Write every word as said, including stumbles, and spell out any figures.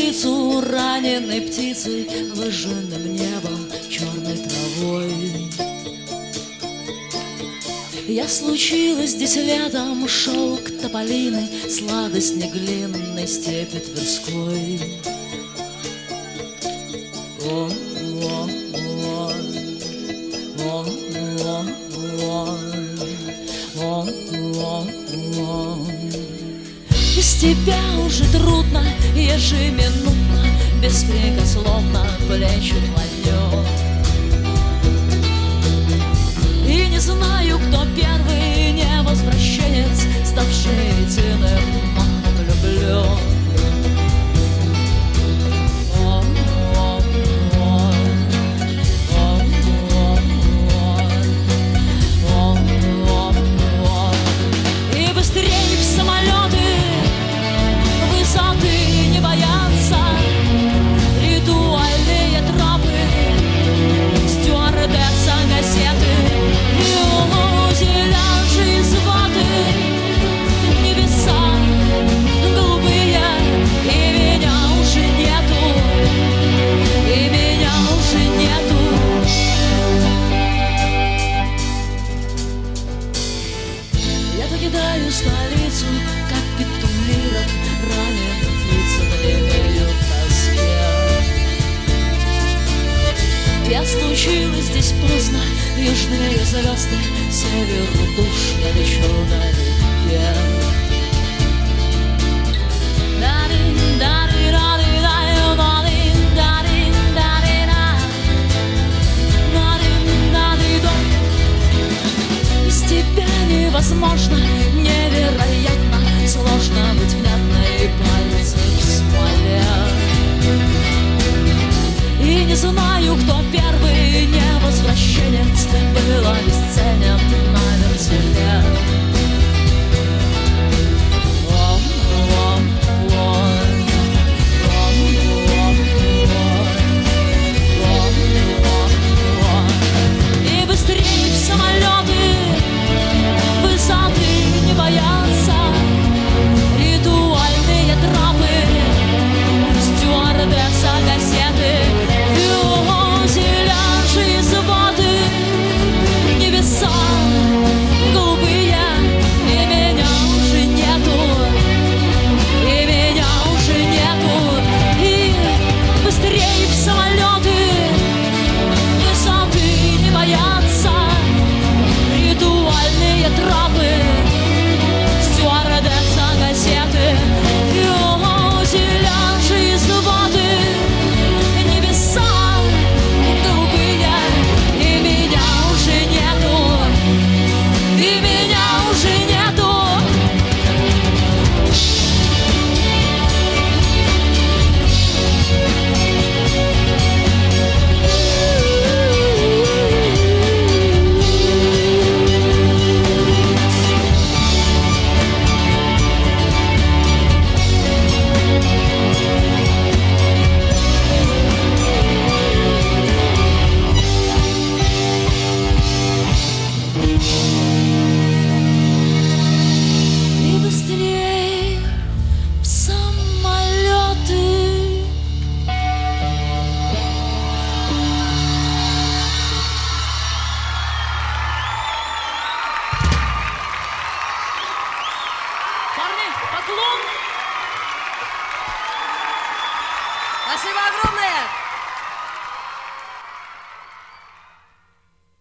столицу раненой птицей, выжженным небом, черной травой. Я случилась здесь летом, шелк тополины, сладость неглинной степи Тверской. О, о, о, о, о, о, о, о. Без тебя уже трудно, ежеминутно, беспрекословно плечи твое. И не знаю, кто первый невозвращенец, ставший единым влюблен. И быстрее в самолеты, высоты не боятся, ритуальные тропы, стюардесса газеты, фюзеляжи из ваты, небеса голубые, и меня уже нету, и меня уже нету. Я покидаю столицу, капитулировать раненым птицам линею в тоске. Я случилась здесь поздно, южные звезды, северу душ я лечу на реке. Без тебя невозможно, невероятно сложно быть внятной, пальцы в смоле. И не знаю, кто первый невозвращенец, был обесценен на вертеле. И быстрее в самолеты, высоты не боятся, ритуальные тропы, стюардесса газеты, фюзеляжи из ваты, небеса голубые, и меня уже нету, и меня уже нету. И быстрее в самолеты, высоты не боятся, ритуальные тропы, стюардесса газеты, фюзеляжи из ваты, небеса голубые, и меня уже нету, и меня уже нету. И быстрее в самолеты. Парни, поклон! Спасибо огромное!